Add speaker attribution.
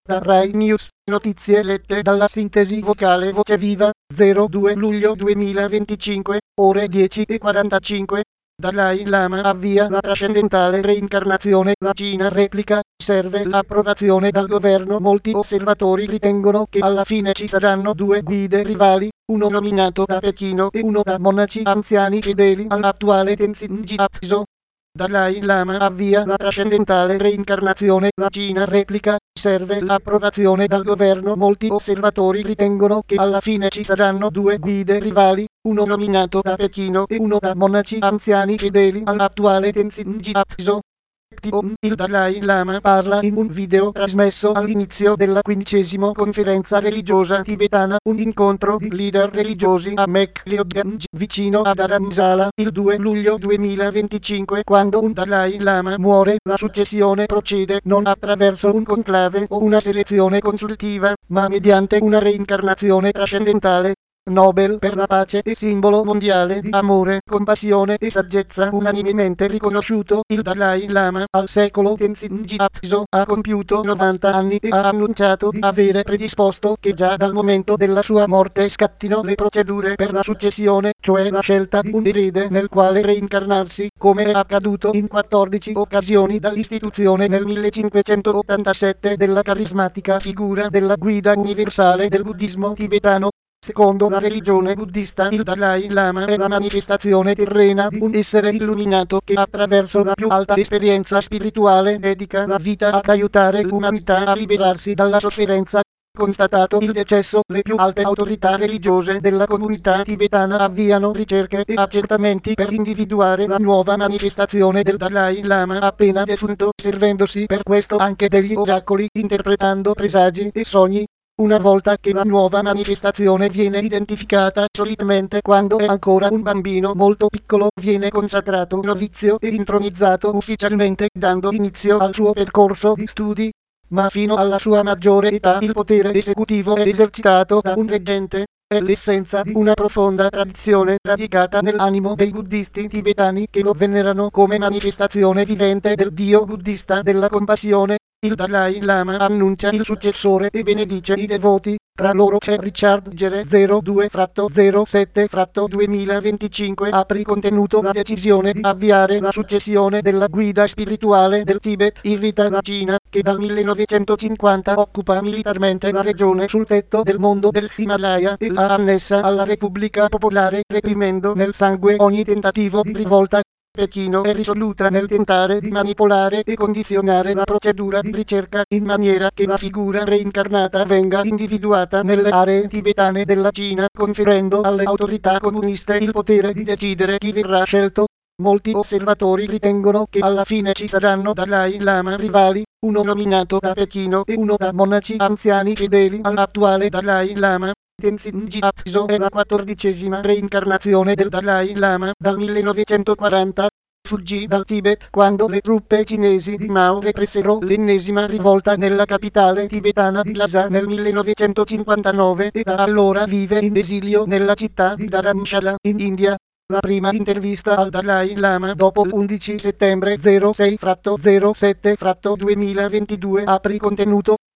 Speaker 1: Da Rai News, notizie lette dalla sintesi vocale Voce Viva, 02 luglio 2025, ore 10:45. Dalai Lama avvia la trascendentale reincarnazione. La Cina replica, serve l'approvazione dal governo. Molti osservatori ritengono che alla fine ci saranno due guide rivali, uno nominato da Pechino e uno da monaci anziani fedeli all'attuale Tenzin Gyatso. Dalai Lama avvia la trascendentale reincarnazione. La Cina replica, serve l'approvazione dal governo. Molti osservatori ritengono che alla fine ci saranno due guide rivali, uno nominato da Pechino e uno da monaci anziani fedeli all'attuale Tenzin Gyatso. Il Dalai Lama parla in un video trasmesso all'inizio della 15ª conferenza religiosa tibetana, un incontro di leader religiosi a McLeodganj, vicino a Dharamsala, il 2 luglio 2025. Quando un Dalai Lama muore, la successione procede non attraverso un conclave o una selezione consultiva, ma mediante una reincarnazione trascendentale. Nobel per la pace e simbolo mondiale di amore, compassione e saggezza unanimemente riconosciuto, il Dalai Lama al secolo Tenzin Gyatso ha compiuto 90 anni e ha annunciato di avere predisposto che già dal momento della sua morte scattino le procedure per la successione, cioè la scelta di un erede nel quale reincarnarsi, come è accaduto in 14 occasioni dall'istituzione nel 1587 della carismatica figura della guida universale del buddismo tibetano. Secondo la religione buddista, il Dalai Lama è la manifestazione terrena di un essere illuminato che attraverso la più alta esperienza spirituale dedica la vita ad aiutare l'umanità a liberarsi dalla sofferenza. Constatato il decesso, le più alte autorità religiose della comunità tibetana avviano ricerche e accertamenti per individuare la nuova manifestazione del Dalai Lama appena defunto, servendosi per questo anche degli oracoli, interpretando presagi e sogni. Una volta che la nuova manifestazione viene identificata, solitamente quando è ancora un bambino molto piccolo, viene consacrato novizio e intronizzato ufficialmente, dando inizio al suo percorso di studi. Ma fino alla sua maggiore età il potere esecutivo è esercitato da un reggente. È l'essenza di una profonda tradizione radicata nell'animo dei buddisti tibetani che lo venerano come manifestazione vivente del Dio buddista della compassione. Il Dalai Lama annuncia il successore e benedice i devoti. Tra loro c'è Richard Gere 02-07-2025. Apri contenuto. La decisione di avviare la successione della guida spirituale del Tibet irrita la Cina, che dal 1950 occupa militarmente la regione sul tetto del mondo dell'Himalaya e l'ha annessa alla Repubblica Popolare, reprimendo nel sangue ogni tentativo di rivolta. Pechino è risoluta nel tentare di manipolare e condizionare la procedura di ricerca, in maniera che la figura reincarnata venga individuata nelle aree tibetane della Cina, conferendo alle autorità comuniste il potere di decidere chi verrà scelto. Molti osservatori ritengono che alla fine ci saranno Dalai Lama rivali, uno nominato da Pechino e uno da monaci anziani fedeli all'attuale Dalai Lama. Tenzin Gyatso è la 14ª reincarnazione del Dalai Lama. Dal 1940 fuggì dal Tibet quando le truppe cinesi di Mao repressero l'ennesima rivolta nella capitale tibetana di Lhasa nel 1959 e da allora vive in esilio nella città di Dharamshala in India. La prima intervista al Dalai Lama dopo l'11 settembre 06-07-2022. Apri contenuto.